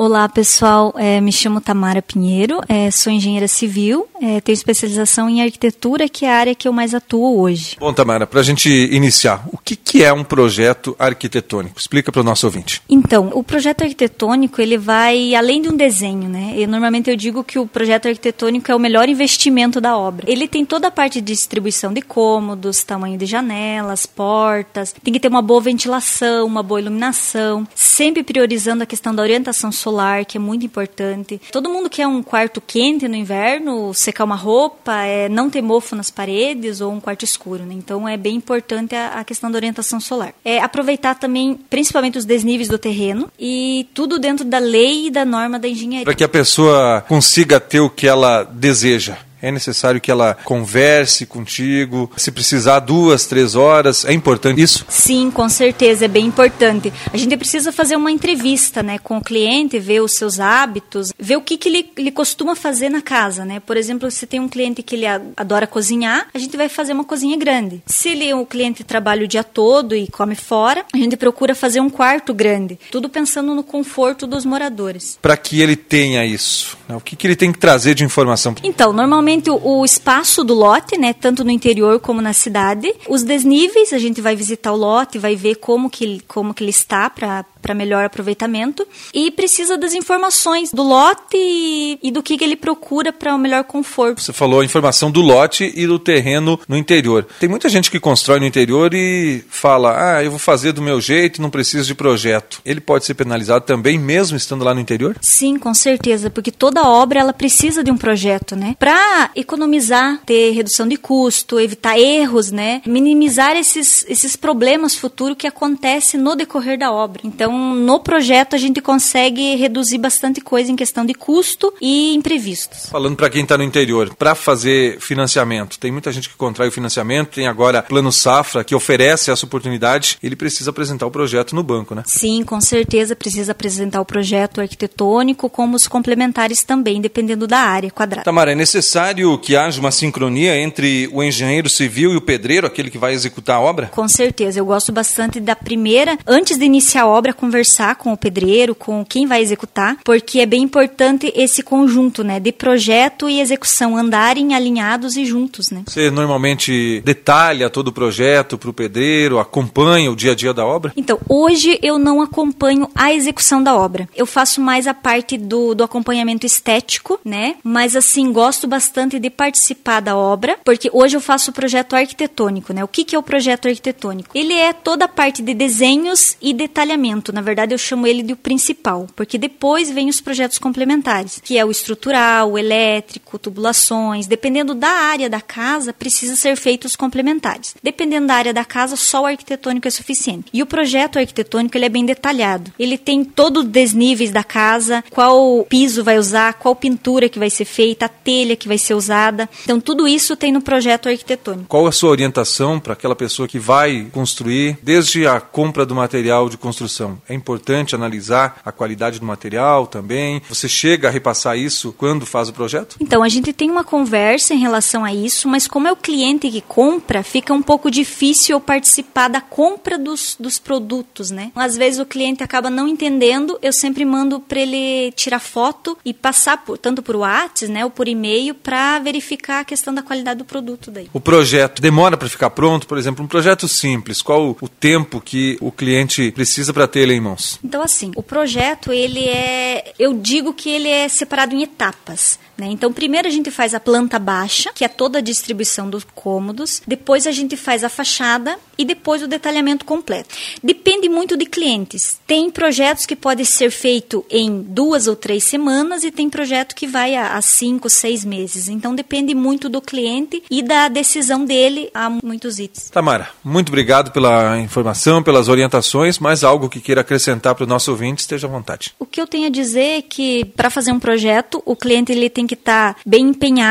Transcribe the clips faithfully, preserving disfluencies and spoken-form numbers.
Olá, pessoal. É, me chamo Tamara Pinheiro, é, sou engenheira civil, é, tenho especialização em arquitetura, que é a área que eu mais atuo hoje. Bom, Tamara, para a gente iniciar, o que, que é um projeto arquitetônico? Explica para o nosso ouvinte. Então, o projeto arquitetônico, ele vai além de um desenho, né? E, normalmente eu digo que o projeto arquitetônico é o melhor investimento da obra. Ele tem toda a parte de distribuição de cômodos, tamanho de janelas, portas, tem que ter uma boa ventilação, uma boa iluminação, sempre priorizando a questão da orientação solar, que é muito importante. Todo mundo quer um quarto quente no inverno, secar uma roupa, é, não ter mofo nas paredes ou um quarto escuro, né? Então é bem importante a, a questão da orientação solar. É aproveitar também, principalmente os desníveis do terreno e tudo dentro da lei e da norma da engenharia. Para que a pessoa consiga ter o que ela deseja. É necessário que ela converse contigo, se precisar duas, três horas, é importante isso? Sim, com certeza, é bem importante. A gente precisa fazer uma entrevista, né, com o cliente, ver os seus hábitos, ver o que, que ele, ele costuma fazer na casa, né? Por exemplo, se tem um cliente que ele adora cozinhar, a gente vai fazer uma cozinha grande. Se ele, o cliente trabalha o dia todo e come fora, a gente procura fazer um quarto grande, tudo pensando no conforto dos moradores. Para que ele tenha isso, né? O que, que ele tem que trazer de informação? Então, normalmente O, o espaço do lote, né, tanto no interior como na cidade. Os desníveis, a gente vai visitar o lote, vai ver como que, como que ele está para para melhor aproveitamento. E precisa das informações do lote e, e do que, que ele procura para o melhor conforto. Você falou a informação do lote e do terreno no interior. Tem muita gente que constrói no interior e fala, ah, eu vou fazer do meu jeito, não preciso de projeto. Ele pode ser penalizado também, mesmo estando lá no interior? Sim, com certeza, porque toda obra ela precisa de um projeto, né? Para economizar, ter redução de custo, evitar erros, né? Minimizar esses, esses problemas futuros que acontecem no decorrer da obra. Então, no projeto a gente consegue reduzir bastante coisa em questão de custo e imprevistos. Falando para quem está no interior, para fazer financiamento, tem muita gente que contrai o financiamento, tem agora Plano Safra que oferece essa oportunidade, ele precisa apresentar o projeto no banco, né? Sim, com certeza precisa apresentar o projeto arquitetônico, como os complementares também, dependendo da área quadrada. Tamara, é necessário que haja uma sincronia entre o engenheiro civil e o pedreiro, aquele que vai executar a obra? Com certeza, eu gosto bastante da primeira, antes de iniciar a obra, conversar com o pedreiro, com quem vai executar, porque é bem importante esse conjunto, né, de projeto e execução andarem alinhados e juntos, né? Você normalmente detalha todo o projeto para o pedreiro, acompanha o dia a dia da obra? Então, hoje eu não acompanho a execução da obra. Eu faço mais a parte do, do acompanhamento estético, né? Mas assim, gosto bastante de participar da obra, porque hoje eu faço o projeto arquitetônico, né? O que, que é o projeto arquitetônico? Ele é toda a parte de desenhos e detalhamento. Na verdade, eu chamo ele de o principal, porque depois vem os projetos complementares, que é o estrutural, o elétrico, tubulações. Dependendo da área da casa, precisa ser feitos os complementares. Dependendo da área da casa, só o arquitetônico é suficiente. E o projeto arquitetônico, ele é bem detalhado. Ele tem todos os desníveis da casa, qual piso vai usar, qual pintura que vai ser feita, a telha que vai ser usada. Então, tudo isso tem no projeto arquitetônico. Qual a sua orientação para aquela pessoa que vai construir, desde a compra do material de construção? É importante analisar a qualidade do material também. Você chega a repassar isso quando faz o projeto? Então, a gente tem uma conversa em relação a isso, mas como é o cliente que compra, fica um pouco difícil eu participar da compra dos, dos produtos, né? Às vezes o cliente acaba não entendendo, eu sempre mando para ele tirar foto e passar por, tanto por WhatsApp, né, ou por e-mail, para verificar a questão da qualidade do produto daí. O projeto demora para ficar pronto? Por exemplo, um projeto simples, qual o tempo que o cliente precisa para ter ele em mãos? Então, assim, o projeto, ele é, eu digo que ele é separado em etapas, né? Então, primeiro a gente faz a planta baixa, que é toda a distribuição dos cômodos, depois a gente faz a fachada e depois o detalhamento completo. Depende muito de clientes. Tem projetos que podem ser feitos em duas ou três semanas e tem projeto que vai a, a cinco, seis meses. Então, depende muito do cliente e da decisão dele a muitos itens. Tamara, muito obrigado pela informação, pelas orientações, mas algo que queira acrescentar para o nosso ouvinte, esteja à vontade. O que eu tenho a dizer é que, para fazer um projeto, o cliente ele tem que estar bem empenhado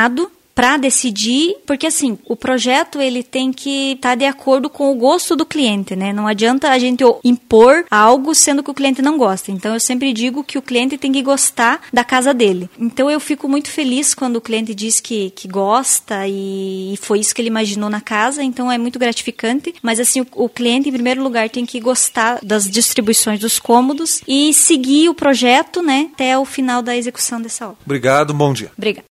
para decidir, porque assim, o projeto ele tem que estar tá de acordo com o gosto do cliente, né? Não adianta a gente impor algo sendo que o cliente não gosta. Então eu sempre digo que o cliente tem que gostar da casa dele. Então eu fico muito feliz quando o cliente diz que, que gosta e, e foi isso que ele imaginou na casa, então é muito gratificante. Mas assim, o, o cliente em primeiro lugar tem que gostar das distribuições dos cômodos e seguir o projeto, né, até o final da execução dessa obra. Obrigado, bom dia. Obrigada.